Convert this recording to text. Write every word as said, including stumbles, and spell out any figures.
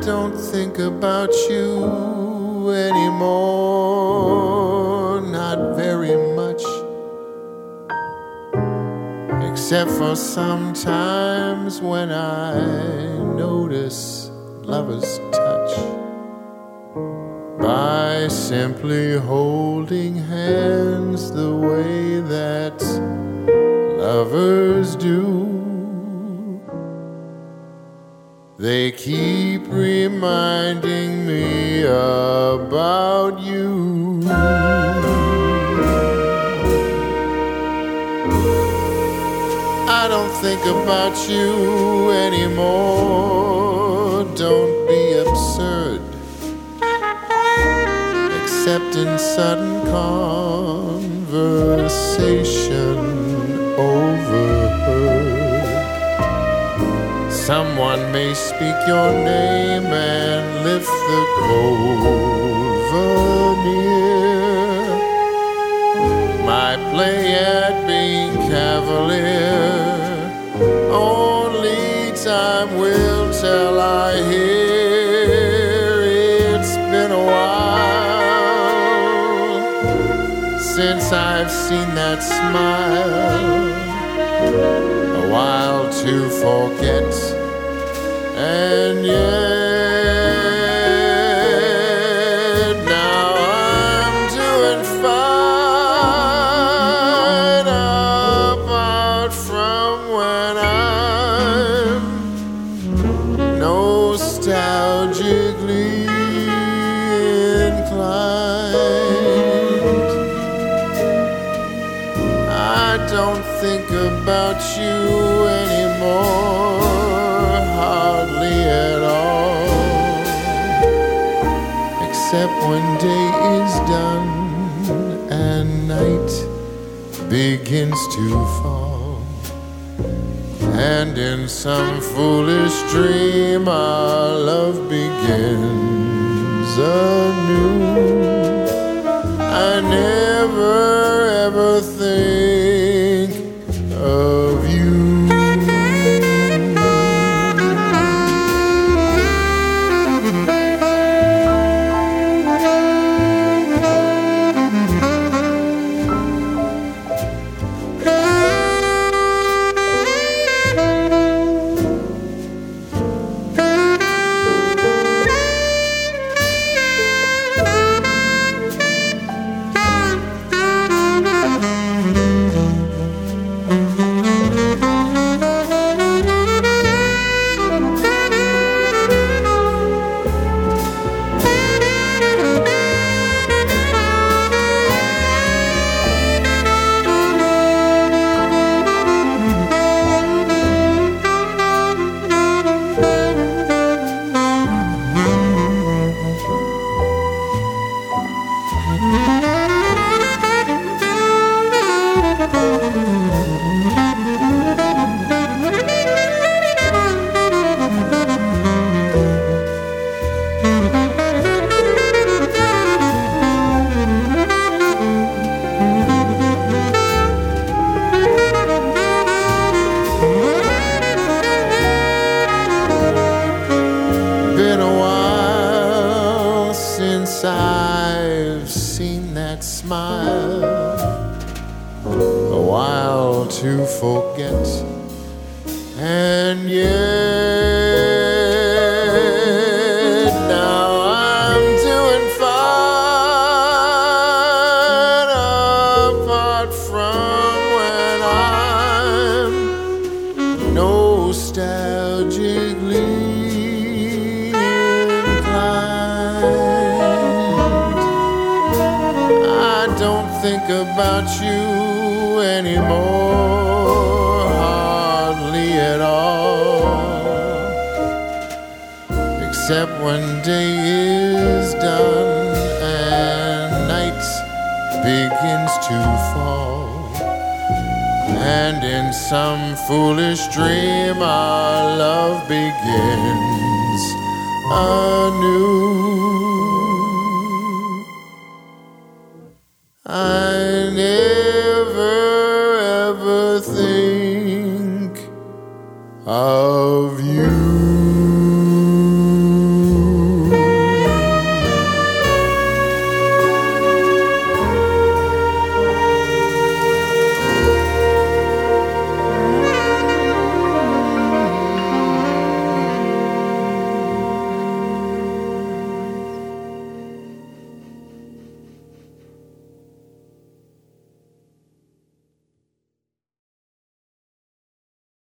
don't think about you anymore, not very much, except for sometimes when I notice lovers touch by simply holding hands the way that lovers do. They keep reminding me about you. I don't think about you anymore. Don't be absurd, except in sudden conversation overheard. Someone may speak your name and lift the cold veneer. My play at being cavalier, only time will tell. I hear it's been a while since I've seen that smile, a while to forget. And yet now I'm doing fine, apart from when I'm nostalgically inclined. I don't think about you anymore, hardly at all, except when day is done and night begins to fall, and in some foolish dream our love begins anew. I never ever think of you. Been a while since I've seen that smile, a while to forget, and yet now I'm doing fine, apart from when I'm nostalgically think about you anymore, hardly at all, except when day is done and night begins to fall, and in some foolish dream our love begins anew.